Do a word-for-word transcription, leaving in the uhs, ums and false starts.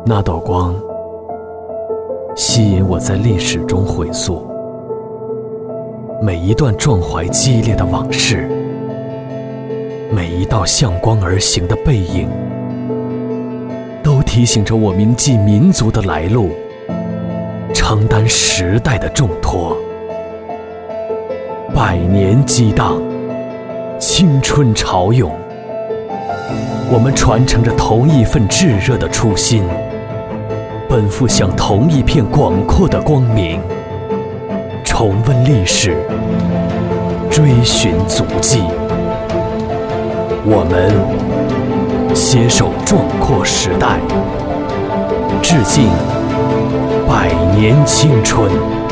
那道光吸引我在历史中回溯每一段壮怀激烈的往事，每一道向光而行的背影，都提醒着我铭记民族的来路，承担时代的重托。百年激荡，青春潮涌，我们传承着同一份炙热的初心，奔赴向同一片广阔的光明，重温历史，追寻足迹。我们携手壮阔时代，致敬百年青春。